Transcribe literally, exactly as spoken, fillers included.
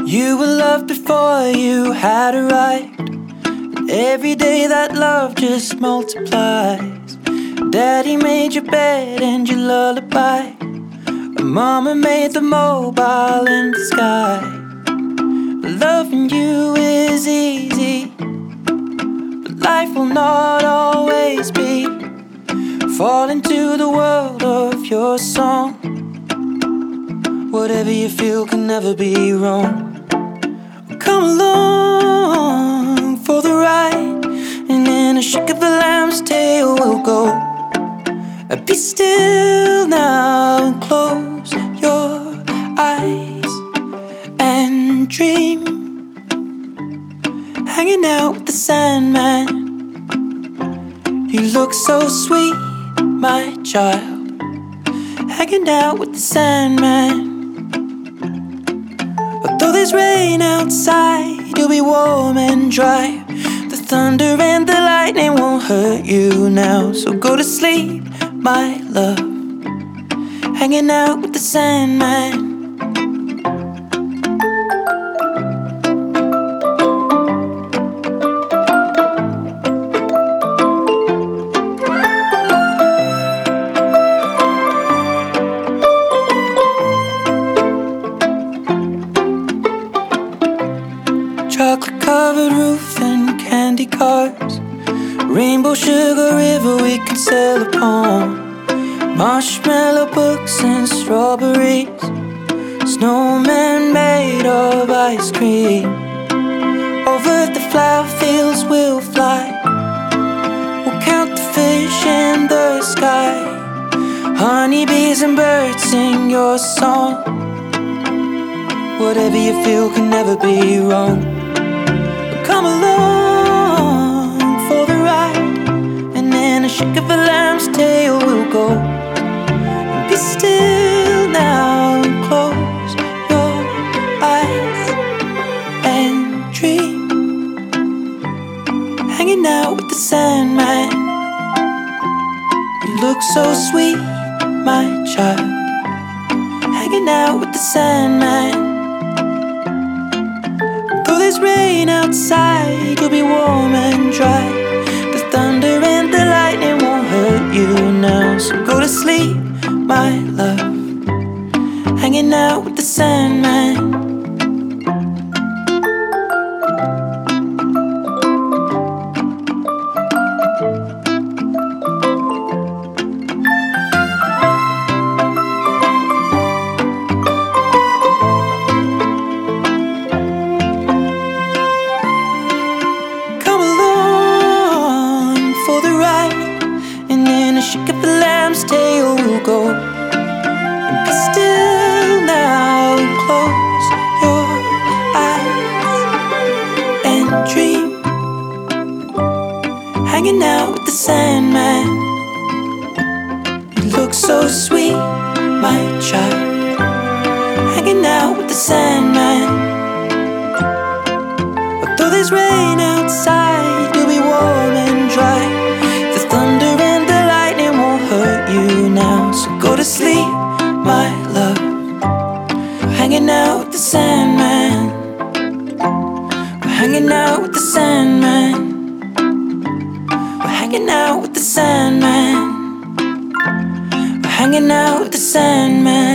You were loved before you had arrived. Every day that love just multiplies. Daddy made your bed and your lullaby. Mama made the mobile in the sky. Loving you is easy, but life will not always be. Fall into the world of your song. Whatever you feel can never be wrong. Come along for the ride, and in a shake of a lamb's tail we'll go. Be still now and close your eyes and dream. Hanging out with the Sandman. You look so sweet, my child. Hanging out with the Sandman. Although there's rain outside, you'll be warm and dry. The thunder and the lightning won't hurt you now. So go to sleep, my love. Hanging out with the Sandman. Chocolate covered roof and candy cars. Rainbow sugar river we can sail upon. Marshmallow books and strawberries. Snowman made of ice cream. Over the flower fields we'll fly. We'll count the fish in the sky. Honeybees and birds sing your song. Whatever you feel can never be wrong. Come along for the ride, and in a shake of a lamb's tail we'll go. And be still now and close your eyes and dream. Hanging out with the Sandman. You look so sweet, my child. Hanging out with the Sandman. Though there's rain outside, you'll be warm and dry. The thunder and the lightning won't hurt you now. So go to sleep, my love. Hanging out with the Sandman. Shake up the lamb's tail we'll go. And be still now and close your eyes and dream. Hanging out with the Sandman. You look so sweet, my child. Hanging out with the Sandman. Although there's rain outside, you'll be warm and dry. The thunder and the hurt you now, so go to sleep, my love. We're hanging out with the Sandman. We're hanging out with the Sandman. We're hanging out with the Sandman. We're hanging out with the Sandman.